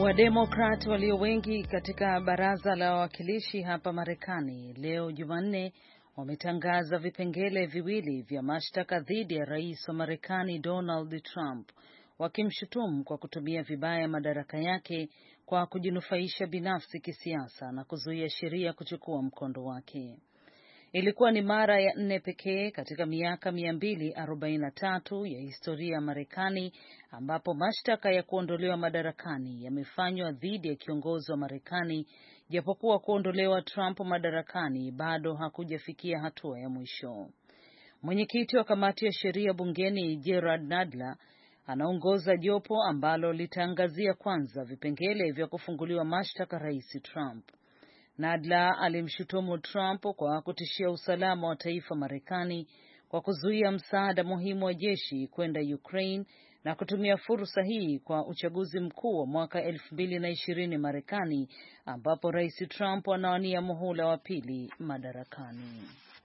Wademokrat walio wengi katika baraza la wawakilishi hapa Marekani leo Jumanne wametangaza vipengele viwili vya mashtaka dhidi ya rais wa Marekani Donald Trump, wakimshutumu kwa kutumia vibaya madaraka yake kwa kujinufaisha binafsi kisiasa na kuzuia sheria kuchukua mkondo wake. Ilikuwa ni mara ya 4 pekee katika miaka 243 ya historia ya Marekani ambapo mashtaka ya kuondolewa madarakani yamefanywa dhidi ya kiongozi wa Marekani, japokuwa kuondolewa Trump madarakani bado hakujafikia hatua ya mwisho. Mwenyekiti wa kamati ya sheria bungeni Gerald Nadler anaongoza jopo ambalo litaangazia kwanza vipengele vya kufunguliwa mashtaka rais Trump. Nadler alimshutumu Trump kwa kutishia usalama wa taifa Marekani kwa kuzuia msaada muhimu wa jeshi kwenda Ukraine na kutumia fursa hii kwa uchaguzi mkuu wa mwaka 2020 Marekani, ambapo rais Trump anawania muhula wa pili madarakani.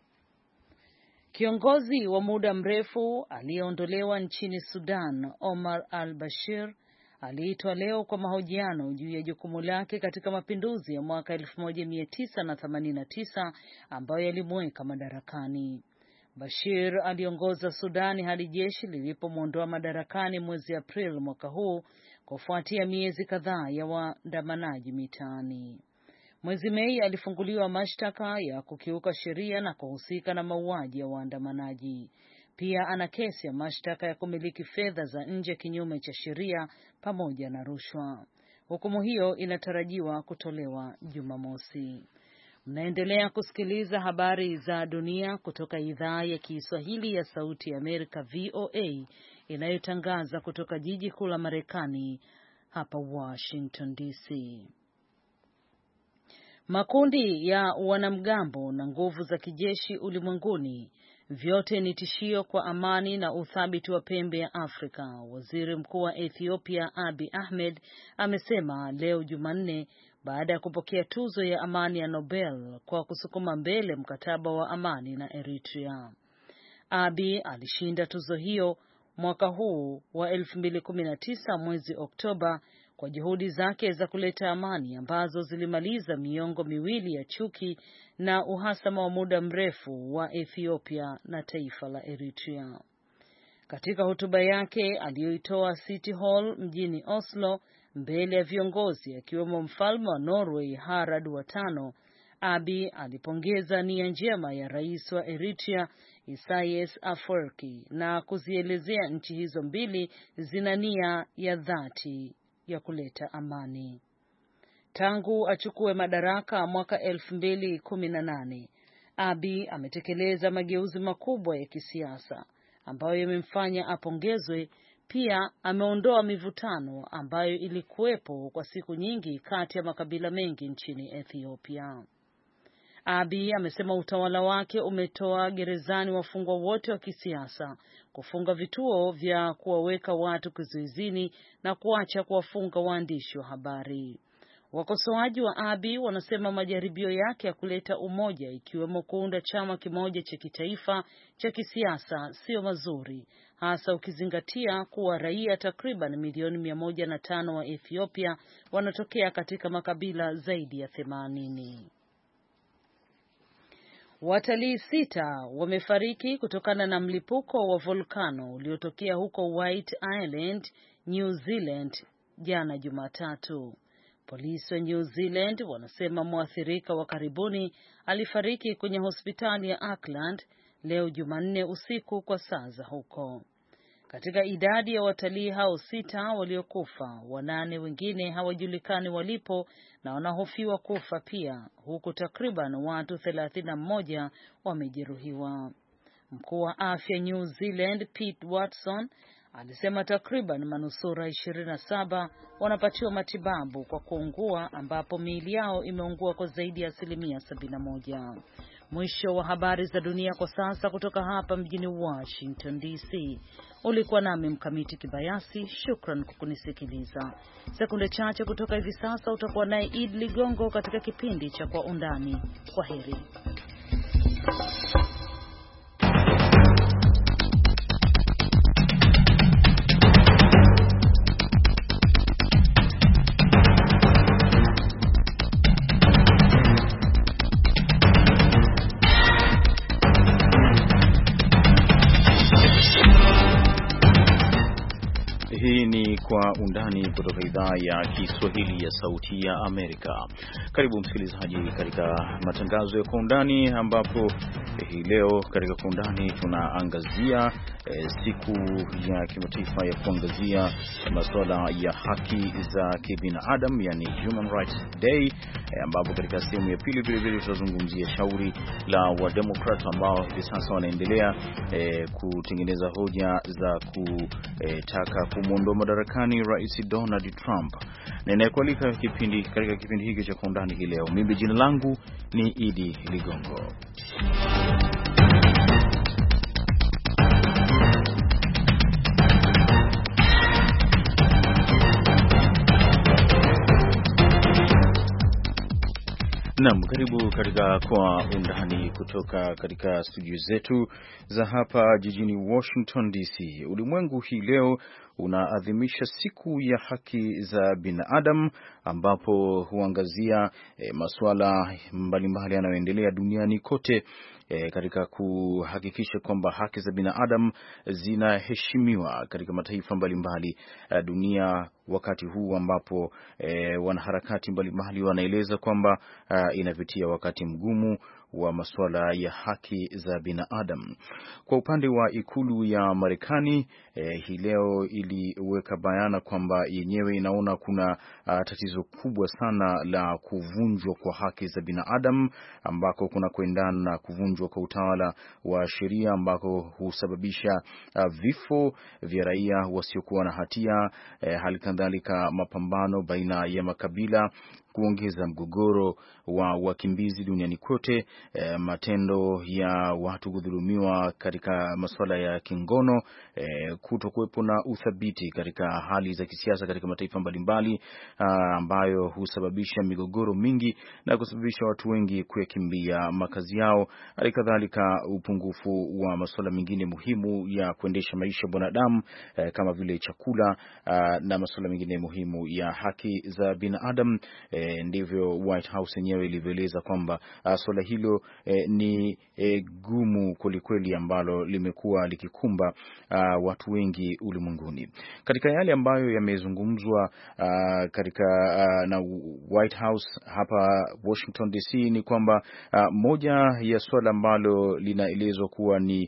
Kiongozi wa muda mrefu aliyeondolewa nchini Sudan, Omar al-Bashir, aliitwa leo kwa mahojiano juu ya jukumu lake katika mapinduzi ya mwaka 1989 ambayo yalimweka madarakani. Bashir aliongoza Sudani hadi jeshi lilipomwondoa madarakani mwezi Aprili mwaka huu kufuatia miezi kadhaa ya waandamanaji mitaani. Mwezi Mei alifunguliwa mashtaka ya kukiuka sheria na kuhusika na mauaji ya waandamanaji. Pia ana kesi ya mashtaka ya kumiliki fedha za nje kinyume cha sheria pamoja na rushwa. Hukumu hiyo inatarajiwa kutolewa Jumamosi. Mnaendelea kusikiliza habari za dunia kutoka idhaa ya Kiswahili ya Sauti ya Amerika VOA inayotangaza kutoka jiji kuu la Marekani hapa Washington DC. Makundi ya wanamgambo na nguvu za kijeshi ulimwenguni vyote ni tishio kwa amani na uthabiti wa pembe ya Afrika, Waziri Mkuu wa Ethiopia Abiy Ahmed amesema leo Jumanne baada ya kupokea tuzo ya amani ya Nobel kwa kusukuma mbele mkataba wa amani na Eritrea. Abiy alishinda tuzo hiyo mwaka huu wa 2019 mwezi Oktoba kwa juhudi zake za kuleta amani ambazo zilimaliza miongo miwili ya chuki na uhasama wa muda mrefu wa Ethiopia na taifa la Eritrea. Katika hotuba yake aliyoitoa City Hall mjini Oslo mbele ya viongozi akiwemo mfalme wa Norway Harald wa tano, Abiy alipongeza nia njema ya rais wa Eritrea Isaias Afwerki na kuzielezea nchi hizo mbili zina nia ya dhati ya kuleta amani. Tangu achukue madaraka mwaka 2018, Abiy ametekeleza mageuzi makubwa ya kisiasa ambayo yamemfanya apongezwe. Pia ameondoa mivutano ambayo ilikuwepo kwa siku nyingi kati ya makabila mengi nchini Ethiopia. Abiy amesema utawala wake umetoa gerezani wafungwa wote wa kisiasa, kufunga vituo vya kuwaweka watu kizuizini na kuacha kuwafunga waandishi wa habari. Wakosoaji wa Abiy wanasema majaribio yake ya kuleta umoja, ikiwemo kuunda chama kimoja cha kitaifa cha kisiasa, sio mazuri, hasa ukizingatia kuwa raia takriban milioni 105 wa Ethiopia wanatokea katika makabila zaidi ya 80. Watalii 6 wamefariki kutokana na mlipuko wa volkano uliotokea huko White Island, New Zealand jana Jumatatu. Polisi wa New Zealand wanasema mwathirika wa karibuni alifariki kwenye hospitali ya Auckland leo Jumanne usiku kwa saa za huko. Katika idadi ya watalii hao 6 waliokufa, 8 wengine hawajulikani walipo na wanahofiwa kufa pia, huku takriban watu 31 wamejeruhiwa. Mkuu wa afya New Zealand Pete Watson alisema takriban manusura 27 wanapatiwa matibabu kwa kuungua, ambapo miili yao imeungua kwa zaidi ya 71%. Mwisho wa habari za dunia kwa sasa kutoka hapa mjini Washington DC. Ulikuwa nami Mkamiti Kibayasi, shukran kwa kunisikiliza. Sekunde chache kutoka hivi sasa utakuwa naye Id Ligongo katika kipindi cha Kwa Undani. Kwa heri. Hii ni Kwa Undani kutoka idhaa ya Kiswahili ya Sauti ya Amerika. Karibu msikilizaji katika matangazo ya Kwa Undani, ambapo hii leo katika Kwa Undani tunaangazia siku ya kimataifa ya kuangazia masuala ya haki za kibinadamu, yani Human Rights Day, ambapo katika sehemu ya pili vile tutazungumzia shauri la Wademokrat ambao hivi sasa wanaendelea kutengeneza hoja za kutaka kumwondoa madarakani Rais Donald Trump. Na ninayekualika katika kipindi hiki cha Kwa Undani hii leo, mimi jina langu ni Idi Ligongo. Naam, karibu katika Kwa Undani kutoka katika studio zetu za hapa jijini Washington DC. Ulimwengu hii leo unaadhimisha siku ya haki za binadamu, ambapo huangazia masuala mbalimbali yanayoendelea duniani kote katika kuhakikisha kwamba haki za binadamu zinaheshimiwa katika mataifa mbalimbali dunia, wakati huu ambapo wanaharakati mbalimbali wanaeleza kwamba inapitia wakati mgumu wa masuala ya haki za binadamu. Kwa upande wa ikulu ya Marekani, hii leo iliweka bayana kwamba yenyewe inaona kuna tatizo kubwa sana la kuvunjwa kwa haki za binadamu, ambako kuna kuendana na kuvunjwa kwa utawala wa sheria, ambako husababisha vifo vya raia wasiokuwa na hatia, hali kadhalika mapambano baina ya makabila, kuongeza mgogoro wa wakimbizi duniani kote, matendo ya watu kudhulumiwa katika masuala ya kingono, kutokuwepo na uthabiti katika hali za kisiasa katika mataifa mbalimbali, ambayo husababisha migogoro mingi na kusababisha watu wengi kuyakimbia makazi yao, hali kadhalika upungufu wa masuala mengine muhimu ya kuendesha maisha ya binadamu, kama vile chakula na masuala mengine muhimu ya haki za binadamu. Ndivyo White House yenyewe ilivyoeleza kwamba swala hilo ni gumu kwelikweli, ambalo limekuwa likikumba watu wengi ulimwenguni. Katika yale ambayo yamezungumzwa katika na White House hapa Washington DC ni kwamba moja ya swala ambalo linaelezwa kuwa ni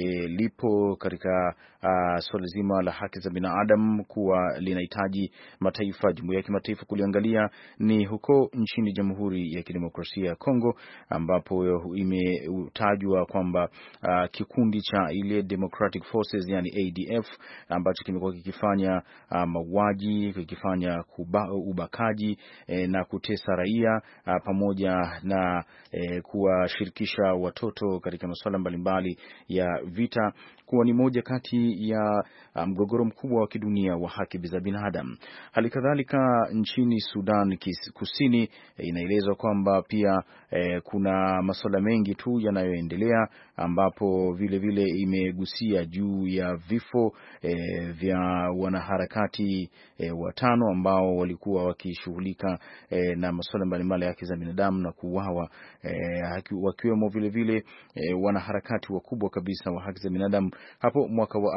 lipo katika swala zima la haki za binadamu kuwa linahitaji jumuiya ya kimataifa kuliangalia ni huko nchini Jamhuri ya Kidemokrasia ya Kongo, ambapo imetajwa kwamba kikundi cha ile Democratic Forces, yani ADF, ambacho kimekuwa kikifanya mauaji, kikifanya ubakaji na kutesa raia, pamoja na kuwashirikisha watoto katika masuala mbalimbali ya vita, kuwa ni moja kati ya mgogoro mkubwa wa kidunia wa haki za binadamu. Hali kadhalika nchini Sudan Kusini inaelezwa kwamba pia kuna masuala mengi tu yanayoendelea, ambapo vile imegusia juu ya vifo vya wanaharakati 5 ambao walikuwa wakishughulika na masuala mbalimbali ya haki za binadamu na kuuawa, wakiwemo vile wanaharakati wakubwa kabisa wa haki za binadamu hapo mwaka wa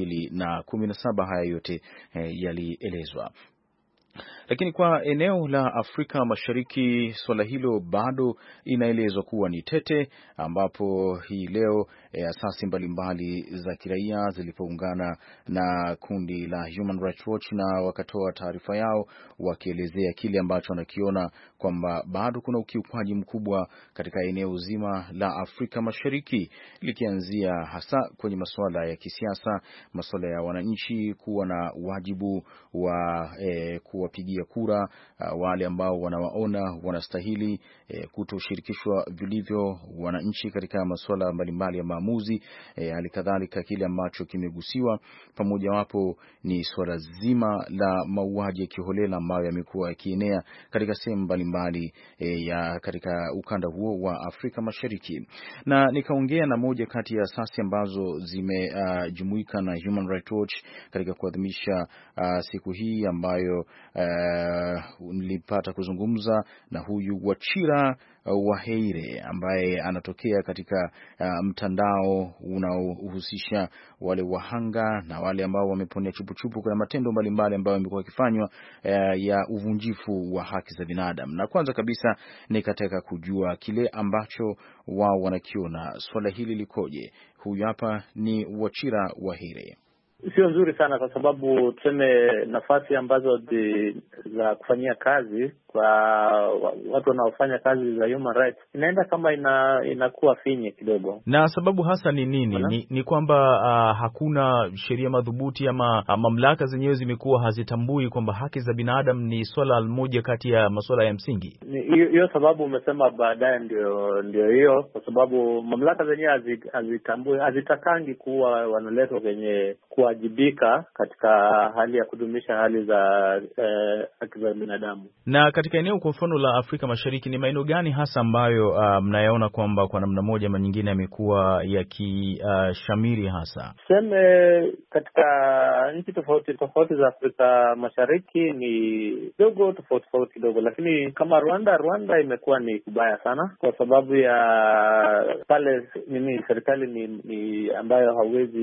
2017. Haya yote yalielezwa. Lakini kwa eneo la Afrika Mashariki, swala hilo bado inaelezwa kuwa ni tete, ambapo hii leo asasi mbalimbali za kiraia zilipoungana na kundi la Human Rights Watch na wakatoa taarifa yao wakielezea kile ambacho wanakiona kwamba bado kuna ukiukwaji mkubwa katika eneo zima la Afrika Mashariki, likianzia hasa kwenye masuala ya kisiasa, masuala ya wananchi kuwa na wajibu wa kuwapigia kura wale ambao wanawaona wanastahili kutoshirikishwa vilivyo wananchi katika masuala mbalimbali ya maamuzi. Halikadhalika kile ambacho kimegusiwa pamoja wapo ni swala zima la mauaji ya kiholela ambayo yamekuwa yakienea katika sehemu mbalimbali ya katika ukanda huo wa Afrika Mashariki. Na nikaongea na moja kati ya asasi ambazo zimejumuika na Human Rights Watch katika kuadhimisha siku hii ambayo nilipata kuzungumza na huyu Wachira Waheire ambaye anatokea katika mtandao unaohusisha wale wahanga na wale ambao wameponea chupuchupu kwa matendo mbalimbali ambayo yamekuwa yakifanywa ya uvunjifu wa haki za binadamu. Na kwanza kabisa nikataka kujua kile ambacho wao wanakiona swala hili likoje. Huyu hapa ni Wachira Waheire. Sio nzuri sana kwa sababu tuseme nafasi ambazo za kufanyia kazi kwa watu wanaofanya kazi za human rights inaenda kama inakuwa finye kidogo. Na sababu hasa ni nini? Ni kwamba hakuna sheria madhubuti ama mamlaka zenyewe zimekuwa hazitambui kwamba haki za binadamu ni swala moja kati ya masuala ya msingi. Hiyo sababu umesema baadaye ndio hiyo, kwa sababu mamlaka zenyewe hazitambui, hazitakangi kuwa wanaletwa kwenye kuwajibika katika hali ya kudumisha hali za haki za binadamu. Na katika eneo kwa mfano la Afrika Mashariki ni maeneo gani hasa ambayo mnayaona kwamba kwa namna moja ama nyingine yamekuwa yakishamiri hasa? Tuseme katika nchi tofauti za Afrika Mashariki ni dogo tofauti kidogo, lakini kama Rwanda imekuwa ni kubaya sana kwa sababu ya pale serikali ni ambayo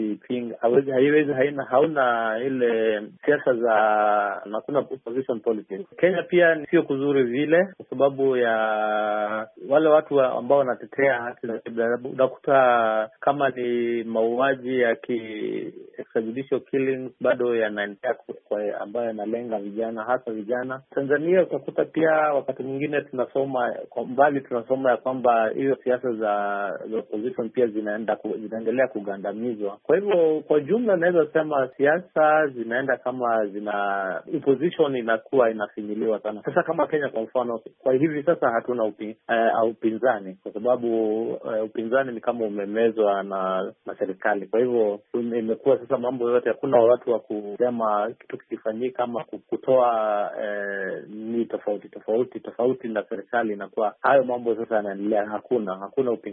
hauna ile siasa za na kuna opposition politics. Kenya pia sio kuzuri vile kwa sababu ya wale watu ambao wanatetea haki za binadamu. Unakuta kama ni mauaji ya extrajudicial killings bado yanaendelea ambayo yanalenga vijana, hasa vijana. Tanzania utakuta pia wakati mwingine tunasoma ya kwamba hiyo siasa za opposition pia zinaendelea kugandamizwa. Kwa hivyo kwa jumla naweza sema siasa zinaenda kama opposition inakuwa inafinyiliwa sana. Sasa kama Kenya kwa mfano, kwa hivi sasa hatuna upinzani kwa sababu upinzani ni kama umemezwa na serikali. Kwa hivyo imekuwa sasa mambo yote, hakuna watu wa kusema kitu kifanyika ama kutoa ni tofauti na serikali, inakuwa hayo mambo sasa yanaendelea. Hakuna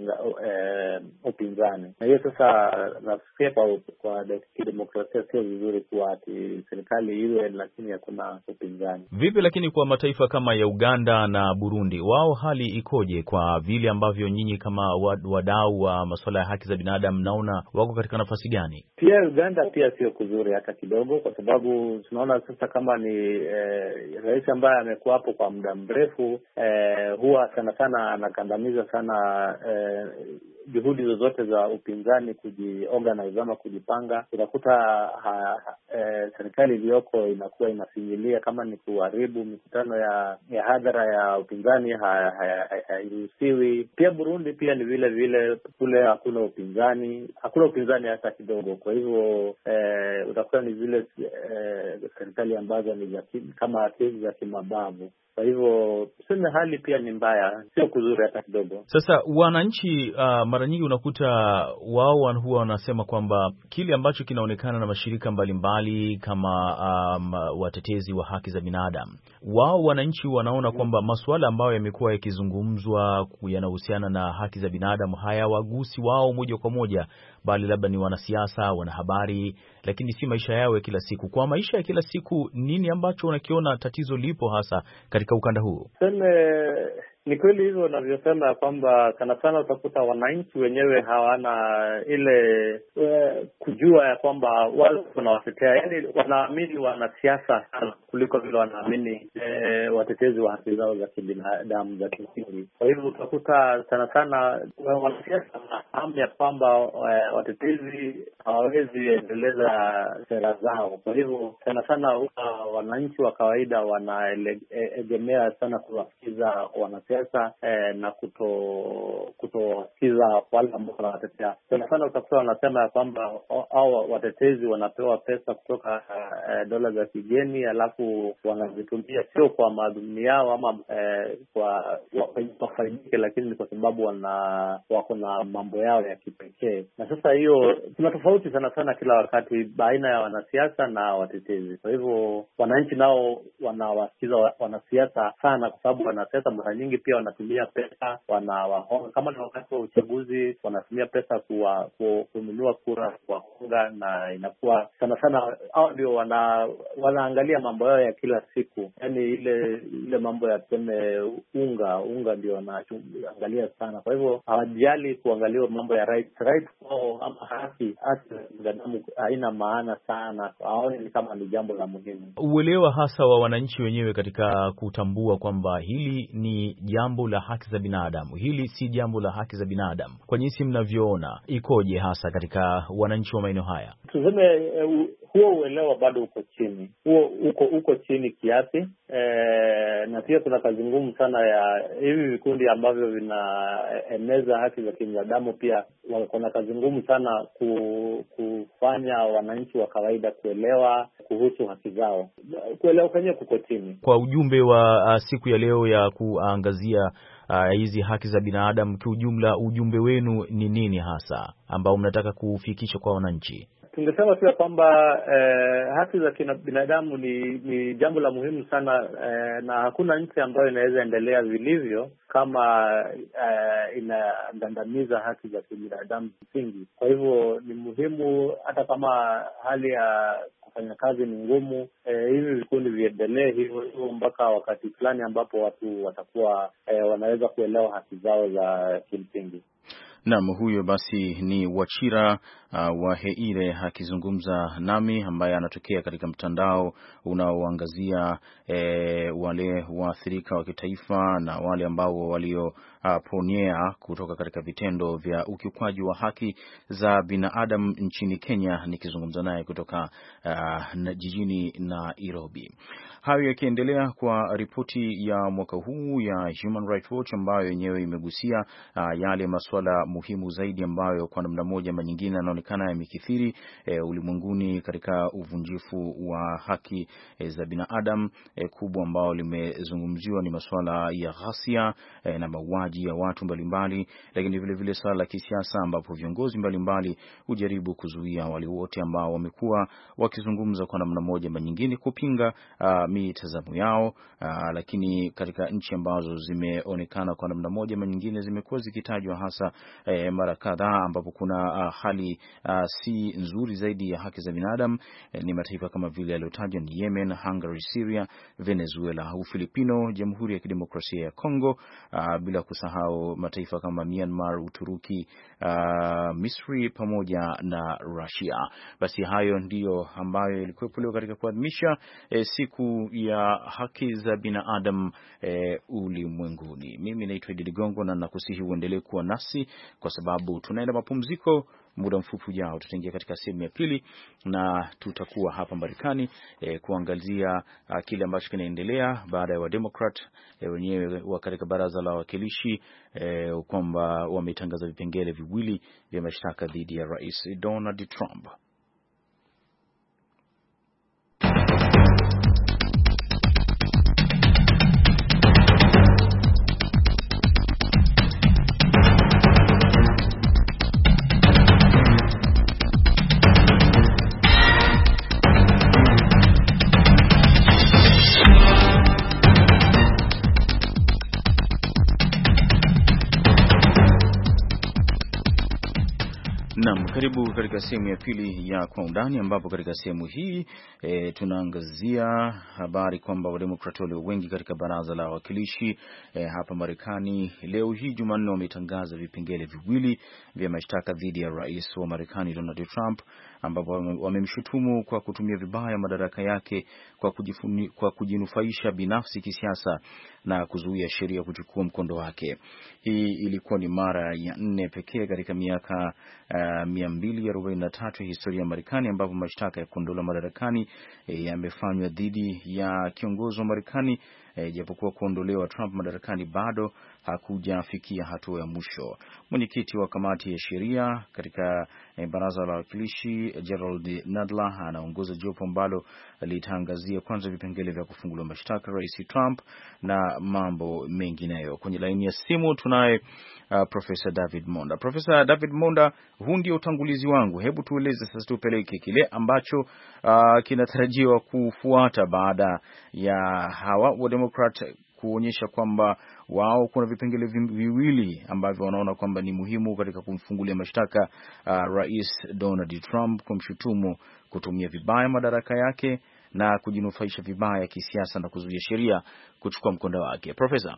upinzani, na hiyo sasa nafikia kwa kidemokrasia sio vizuri kuwa ati serikali iwe lakini hakuna upinzani. Vipi lakini kwa mataifa kama ya Uganda na Burundi, wao hali ikoje kwa vile ambavyo nyinyi kama wadau wa masuala ya haki za binadamu naona wako katika nafasi gani? Pia Uganda pia sio kuzuri hata kidogo, kwa sababu tunaona sasa kama ni rais ambaye amekuwa hapo kwa muda mrefu, huwa sana anakandamiza sana juhudi zozote za upinzani kujiorganize ama kujipanga. Unakuta serikali iliyoko inakuwa inafinyilia, kama ni kuharibu mikutano ya hadhara ya upinzani hairuhusiwi. Pia Burundi pia ni vile kule hakuna upinzani hata kidogo. Kwa hivyo utakuta ni vile serikali ambazo ni kama kesi za kimabavu. Kwa hivyo tuseme hali pia ni mbaya, sio kuzuri hata kidogo. Sasa wananchi mara nyingi unakuta wao huwa wanasema kwamba kile ambacho kinaonekana na mashirika mbalimbali kama watetezi wa haki za binadamu, wao wananchi wanaona kwamba masuala ambayo yamekuwa yakizungumzwa yanahusiana na haki za binadamu hayawagusi wao moja kwa moja, bali labda ni wanasiasa, wanahabari, lakini si maisha yao ya kila siku. Kwa maisha ya kila siku, nini ambacho unakiona tatizo lipo hasa katika ukanda huu? Ni kweli hivyo unavyosema kwamba sana utakuta wananchi wenyewe hawana ile kujua ya kwamba wale wanawatetea, yaani wanaamini wanasiasa sana kuliko vile wanaamini watetezi wa haki zao za kibinadamu za kimsingi. Kwa hivyo utakuta sana wanasiasa wanafahamu ya kwamba watetezi hawawezi endeleza sera zao. Kwa hivyo sana wananchi wa kawaida wanaegemea sana kuwasikiza wanasiasa na kutowasikiza wale ambao wanawatetea. Sana utakuta wanasema ya kwamba hao watetezi wanapewa pesa kutoka dola za kigeni, alafu wanazitumia sio kwa madhumuni yao ama kwa wafaidike, lakini kwa sababu wako na mambo yao ya kipekee. Na sasa hiyo kuna tofauti sana kila wakati baina ya wanasiasa na watetezi. Kwa hivyo wananchi nao wanawasikiza wanasiasa sana, kwa sababu wanasiasa mara nyingi wengi pia wanatumia pesa, wanawahonga. Kama ni wakati wa uchaguzi, wanatumia pesa kununua kura, kuwahonga, na inakuwa sana sana hao ndio wanaangalia mambo yao ya kila siku. Yani ile mambo ya tuseme unga ndio wanaangalia sana. Kwa hivyo hawajali kuangaliwa mambo ya right ama haki binadamu haina maana sana. Haoni ni kama ni jambo la muhimu. Uelewa hasa wa wananchi wenyewe katika kutambua kwamba hili ni jambo la haki za binadamu, hili si jambo la haki za binadamu, kwa jinsi mnavyoona ikoje hasa katika wananchi wa maeneo haya? Tuseme huo uelewa bado uko chini, uko chini kiasi, na pia kuna kazi ngumu sana ya hivi vikundi ambavyo vinaeneza haki za binadamu. Pia kuna kazi ngumu sana kufanya wananchi wa kawaida kuelewa kuhusu haki zao. Kuelewa kwenyewe kuko chini. Kwa ujumbe wa siku ya leo ya kuangazia hizi haki za binadamu kiujumla, ujumbe wenu ni nini hasa ambao mnataka kufikisha kwa wananchi? Tungesema pia kwamba haki za binadamu ni jambo la muhimu sana, na hakuna nchi ambayo inaweza endelea vilivyo kama inagandamiza haki za binadamu msingi. Kwa hivyo ni muhimu, hata kama hali ya kufanya kazi ni ngumu, hivi vikundi viendelee hivyo mpaka wakati fulani ambapo watu watakuwa wanaweza kuelewa haki zao za kimsingi. Naam, huyo basi ni Wachira wa Heire akizungumza nami, ambaye anatokea katika mtandao unaoangazia wale waathirika wa kitaifa na wale ambao walioponyea kutoka katika vitendo vya ukiukwaji wa haki za binadamu nchini Kenya, nikizungumza naye kutoka jijini Nairobi. Hayo yakiendelea, kwa ripoti ya mwaka huu ya Human Rights Watch ambayo yenyewe imegusia yale masuala muhimu zaidi ambayo kwa namna moja ama nyingine yanaonekana yamekithiri ulimwenguni katika uvunjifu wa haki za binadamu. Kubwa ambao limezungumziwa ni masuala ya ghasia na mauaji ya watu mbalimbali, lakini vile vile swala la kisiasa ambapo viongozi mbalimbali hujaribu kuzuia wale wote ambao wamekuwa wakizungumza kwa namna moja ama nyingine kupinga mitazamo yao, lakini katika nchi ambazo zimeonekana kwa namna moja ama nyingine zimekuwa zikitajwa hasa mara kadhaa ambapo kuna hali si nzuri zaidi ya haki za binadamu, ni mataifa kama vile yaliyotajwa ni Yemen, Hungary, Syria, Venezuela, Ufilipino, Jamhuri ya Kidemokrasia ya Kongo, bila kusahau mataifa kama Myanmar, Uturuki, Misri pamoja na Russia. Basi hayo ndiyo ambayo ilikuwepo leo katika kuadhimisha siku ya haki za binadamu ulimwenguni. Mimi naitwa Idi Ligongo na nakusihi uendelee kuwa nasi kwa sababu tunaenda mapumziko. Muda mfupi ujao tutaingia katika sehemu ya pili na tutakuwa hapa Marekani kuangazia kile ambacho kinaendelea baada ya Wademokrat wenyewe katika baraza la wawakilishi kwamba wametangaza vipengele viwili vya mashtaka dhidi ya Rais Donald Trump. Karibu katika sehemu ya pili ya Kwa Undani, ambapo katika sehemu hii tunaangazia habari kwamba Wademokrati walio wengi katika baraza la wawakilishi hapa Marekani leo hii Jumanne wametangaza vipengele viwili vya mashtaka dhidi ya rais wa Marekani Donald Trump, ambapo wamemshutumu kwa kutumia vibaya madaraka yake kwa kujinufaisha binafsi kisiasa na kuzuia sheria kuchukua mkondo wake. Hii ilikuwa ni mara ya 4 pekee katika miaka 243 ya historia ya Marekani ambapo mashtaka ya kuondolewa madarakani yamefanywa dhidi ya kiongozi wa Marekani, japokuwa kuondolewa Trump madarakani bado hakujafikia hatua ya mwisho. Mwenyekiti wa kamati ya sheria katika baraza la wawakilishi Gerald Nadler anaongoza jopo ambalo litaangazia kwanza vipengele vya kufunguliwa mashtaka Rais Trump na mambo mengineyo. Kwenye laini ya simu tunaye Profesa David Monda. Profesa David Monda, huu ndio utangulizi wangu. Hebu tueleze sasa, tupeleke kile ambacho kinatarajiwa kufuata baada ya hawa wa Democrat kuonyesha kwamba wao kuna vipengele viwili ambavyo wanaona kwamba ni muhimu katika kumfungulia mashtaka Rais Donald Trump, kumshutumu kutumia vibaya madaraka yake na kujinufaisha vibaya kisiasa na kuzuia sheria kuchukua mkondo wake. Profesa,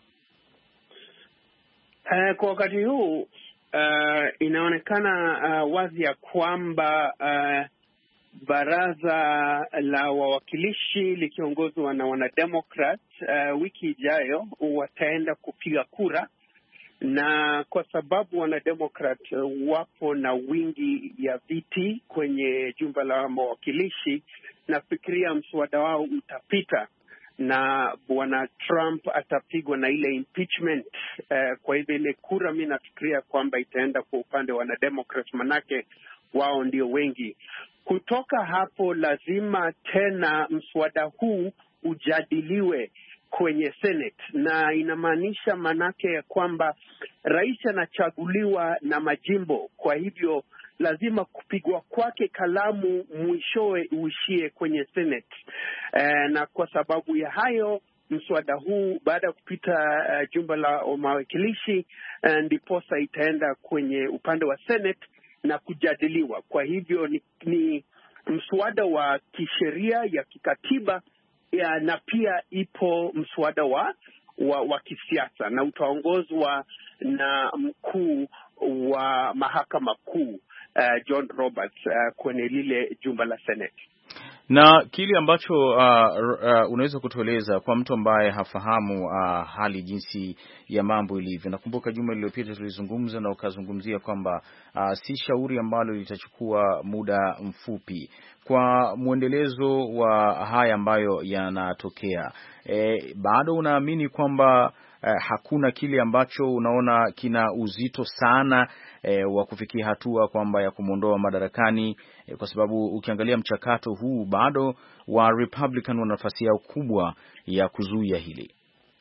kwa wakati huu inaonekana wazi ya kwamba baraza la wawakilishi likiongozwa na wanademokrat wiki ijayo wataenda kupiga kura, na kwa sababu wanademokrat wapo na wingi ya viti kwenye jumba la mawakilishi, nafikiria mswada wao utapita na bwana Trump atapigwa na ile impeachment. Kwa hivyo ile kura mimi nafikiria kwamba itaenda kwa upande wa wanademokrat, manake wao ndio wengi. Kutoka hapo lazima tena mswada huu ujadiliwe kwenye Senate, na inamaanisha manake ya kwamba rais anachaguliwa na majimbo. Kwa hivyo lazima kupigwa kwake kalamu mwishowe uishie kwenye Senate. Na kwa sababu ya hayo mswada huu baada ya kupita jumba la mawakilishi ndiposa itaenda kwenye upande wa Senate na kujadiliwa. Kwa hivyo ni mswada wa kisheria ya kikatiba na pia ipo mswada wa kisiasa, na utaongozwa na mkuu wa mahakama kuu John Roberts kwenye lile jumba la Senate. Na kile ambacho unaweza kutueleza kwa mtu ambaye hafahamu hali jinsi ya mambo ilivyo. Nakumbuka juma lililopita tulizungumza na ukazungumzia kwamba si shauri ambalo litachukua muda mfupi. Kwa mwendelezo wa haya ambayo yanatokea, bado unaamini kwamba hakuna kile ambacho unaona kina uzito sana wa kufikia hatua kwamba ya kumwondoa madarakani, kwa sababu ukiangalia mchakato huu bado wa Republican wana nafasi yao kubwa ya kuzuia hili?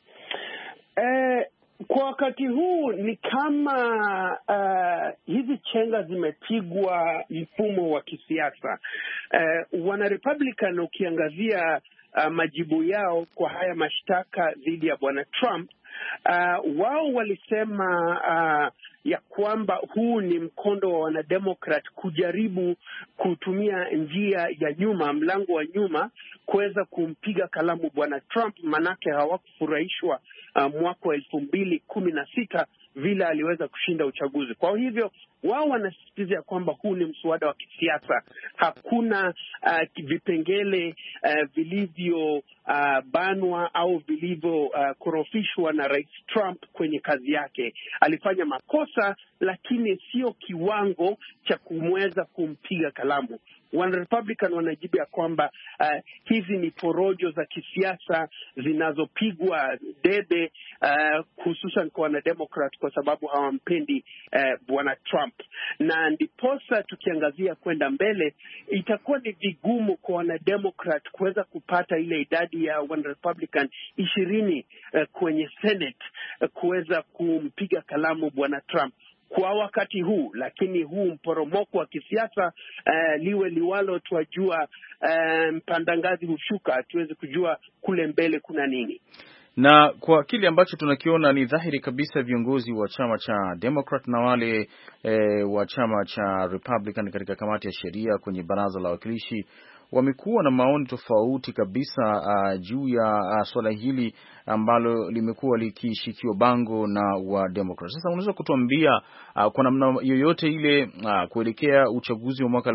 Kwa wakati huu ni kama hizi chenga zimepigwa mfumo wa kisiasa. Wana Republican ukiangazia majibu yao kwa haya mashtaka dhidi ya bwana Trump, wao walisema ya kwamba huu ni mkondo wa wanademokrat kujaribu kutumia njia ya nyuma, mlango wa nyuma, kuweza kumpiga kalamu bwana Trump, manake hawakufurahishwa mwaka wa 2016 vile aliweza kushinda uchaguzi. Kwa hivyo wao wanasisitiza ya kwamba huu ni mswada wa kisiasa. Hakuna vipengele vilivyo banwa au vilivyo korofishwa na Rais Trump kwenye kazi yake. Alifanya makosa, lakini sio kiwango cha kumweza kumpiga kalamu. Wana Republican wanajibu ya kwamba hizi ni porojo za kisiasa zinazopigwa debe, hususan kwa wanademokrat, kwa sababu hawampendi bwana Trump. Na ndiposa tukiangazia kwenda mbele, itakuwa ni vigumu kwa wanademokrat kuweza kupata ile idadi ya wana Republican 20 kwenye Senate kuweza kumpiga kalamu bwana Trump kwa wakati huu. Lakini huu mporomoko wa kisiasa liwe liwalo, tuwajua mpanda ngazi hushuka, tuweze kujua kule mbele kuna nini. Na kwa kile ambacho tunakiona ni dhahiri kabisa viongozi wa chama cha Democrat na wale wa chama cha Republican katika kamati ya sheria kwenye baraza la wawakilishi wamekuwa na maoni tofauti kabisa juu ya swala hili ambalo limekuwa likishikiwa bango na wa Democrat. Sasa unaweza kutuambia kwa namna yoyote ile kuelekea uchaguzi wa mwaka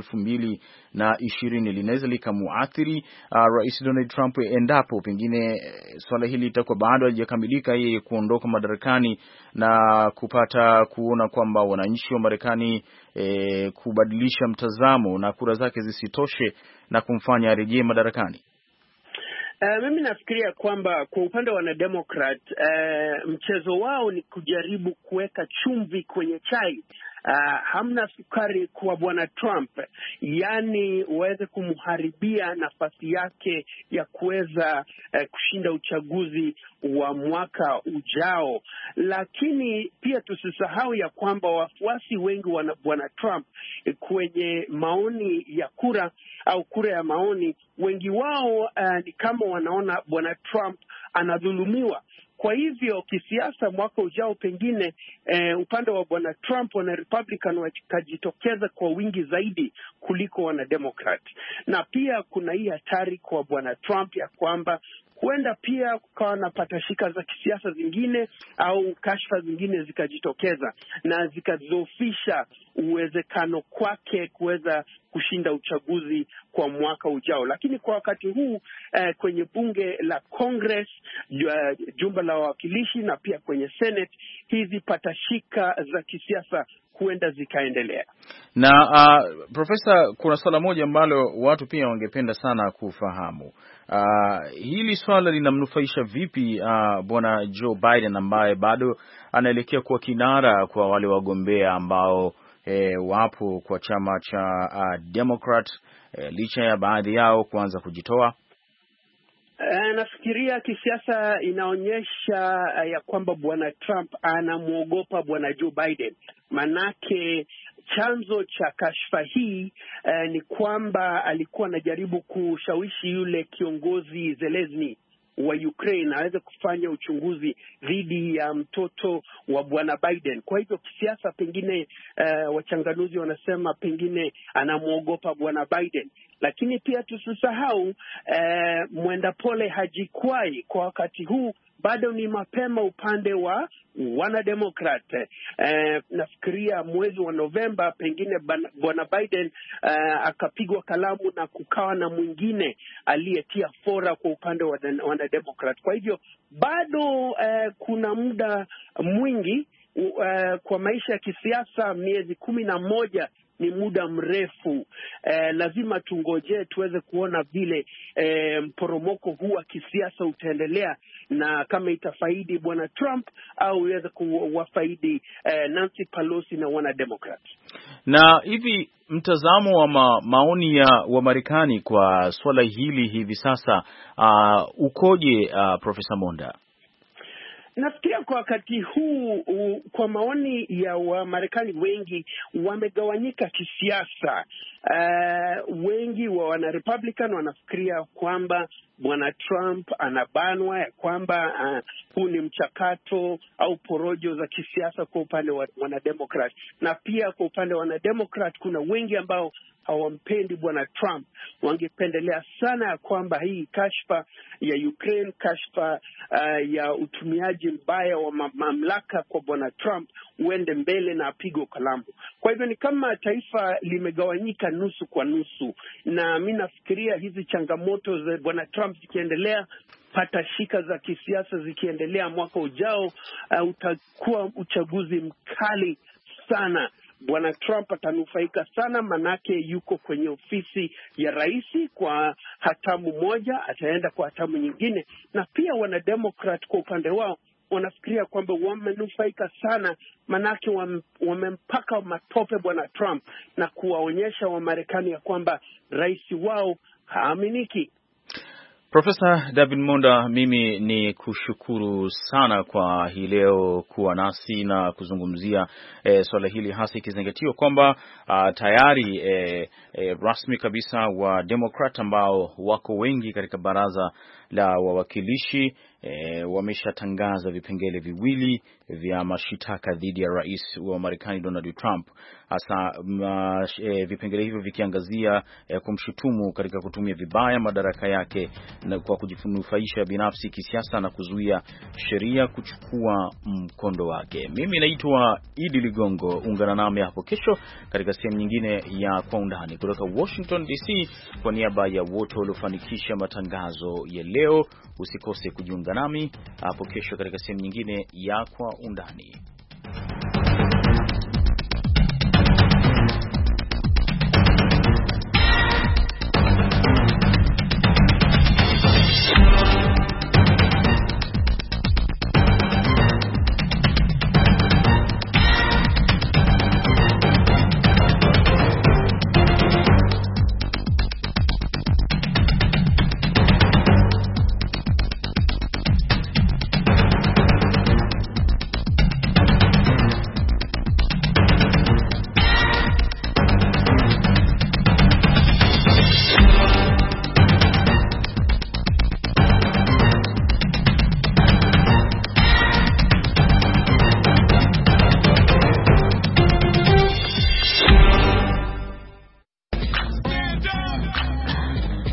2020 linaweza likamuathiri Rais Donald Trump endapo pengine swala hili litakuwa bado halijakamilika yeye kuondoka madarakani na kupata kuona kwamba wananchi wa Marekani kubadilisha mtazamo na kura zake zisitoshe na kumfanya arejee madarakani? Mimi nafikiria kwamba kwa upande wa wanademokrat mchezo wao ni kujaribu kuweka chumvi kwenye chai. Hamna sukari kwa bwana Trump, yani waweze kumharibia nafasi yake ya kuweza kushinda uchaguzi wa mwaka ujao. Lakini pia tusisahau ya kwamba wafuasi wengi wa bwana Trump kwenye maoni ya kura au kura ya maoni, wengi wao ni kama wanaona bwana Trump anadhulumiwa. Kwa hivyo kisiasa mwaka ujao pengine upande wa bwana Trump wana Republican wakajitokeza kwa wingi zaidi kuliko wana Democrat. Na pia kuna hii hatari kwa bwana Trump ya kwamba huenda pia kukawa na patashika za kisiasa zingine au kashfa zingine zikajitokeza na zikadhoofisha uwezekano kwake kuweza kushinda uchaguzi kwa mwaka ujao. Lakini kwa wakati huu kwenye bunge la Congress, jumba la wawakilishi na pia kwenye Senate, hizi patashika za kisiasa huenda zikaendelea. Na Profesa, kuna swala moja ambalo watu pia wangependa sana kufahamu. Hili swala linamnufaisha vipi bwana Joe Biden ambaye bado anaelekea kuwa kinara kwa wale wagombea ambao wapo kwa chama cha Democrat, licha ya baadhi yao kuanza kujitoa? Nafikiria kisiasa inaonyesha ya kwamba bwana Trump anamwogopa bwana Joe Biden. Manake chanzo cha kashfa hii ni kwamba alikuwa anajaribu kushawishi yule kiongozi Zelensky wa Ukraine aweze kufanya uchunguzi dhidi ya mtoto wa bwana Biden. Kwa hivyo kisiasa pengine wachanganuzi wanasema pengine anamwogopa bwana Biden. Lakini pia tusisahau mwenda pole hajikwai. Kwa wakati huu bado ni mapema upande wa wanademokrat. Nafikiria mwezi wa Novemba pengine bwana Biden akapigwa kalamu na kukawa na mwingine aliyetia fora kwa upande wa wanademokrat. Kwa hivyo bado kuna muda mwingi kwa maisha ya kisiasa. Miezi 11 ni muda mrefu. Lazima tungoje tuweze kuona vile mporomoko huu wa kisiasa utaendelea, na kama itafaidi bwana Trump au iweze kuwafaidi Nancy Pelosi na wanademokrat. Na hivi mtazamo wa maoni ya Wamarekani kwa swala hili hivi sasa ukoje, Profesa Monda? Nafikiria kwa wakati huu kwa maoni ya Wamarekani wengi wamegawanyika kisiasa. Wengi wa wana Republican wanafikiria kwamba bwana Trump anabanwa, ya kwamba huu ni mchakato au porojo za kisiasa kwa upande wa wanademokrat. Na pia kwa upande wa wanademokrat kuna wengi ambao hawampendi bwana Trump. Wangependelea sana ya kwamba hii kashfa ya Ukraine, kashfa ya utumiaji mbaya wa mamlaka kwa bwana Trump uende mbele na apigwe kalamu. Kwa hivyo ni kama taifa limegawanyika nusu kwa nusu, na mimi nafikiria hizi changamoto za bwana Trump zikiendelea, patashika za kisiasa zikiendelea, mwaka ujao utakuwa uchaguzi mkali sana. Bwana Trump atanufaika sana, manake yuko kwenye ofisi ya rais kwa hatamu moja, ataenda kwa hatamu nyingine. Na pia wanademokrat kwa upande wao wanafikiria kwamba wamenufaika sana, manake wamempaka matope bwana Trump na kuwaonyesha Wamarekani ya kwamba rais wao haaminiki. Profesa David Monda, mimi ni kushukuru sana kwa hii leo kuwa nasi na kuzungumzia swala hili, hasa ikizingatiwa kwamba tayari rasmi kabisa wa Democrat ambao wako wengi katika baraza la wawakilishi wameshatangaza vipengele viwili vya mashitaka dhidi ya rais wa Marekani Donald Trump, hasa vipengele hivyo vikiangazia kumshutumu katika kutumia vibaya madaraka yake na kwa kujinufaisha binafsi kisiasa na kuzuia sheria kuchukua mkondo wake. Mimi naitwa Idi Ligongo, ungana nami hapo kesho katika sehemu nyingine ya Kwa Undani kutoka Washington DC. Kwa niaba ya wote waliofanikisha matangazo ya leo, usikose kujiunga nami hapo kesho katika sehemu nyingine ya Kwa Undani.